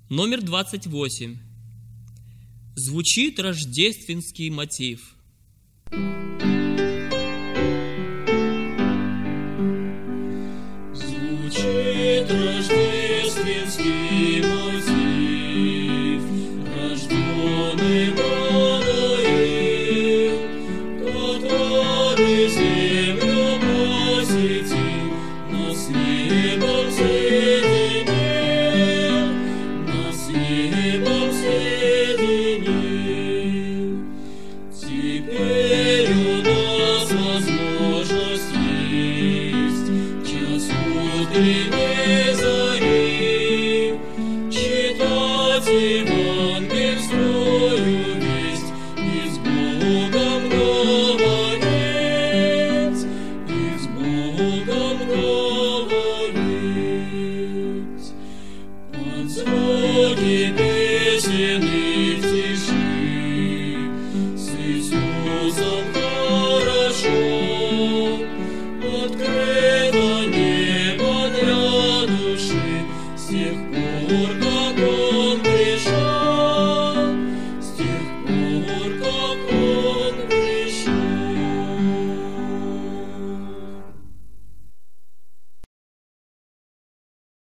Номер 28. Звучит рождественский мотив. Звучит рождественский мотив, рожденный Мануил, который землю посетил, нас с небом соединил, нас с небом соединил. Теперь у нас возможность есть в час утренней зари читать евангельскую весть и с Богом говорить, и с Богом говорить. Под звуки песен и в тиши с Иисусом хорошо, открыто небо для души, с тех пор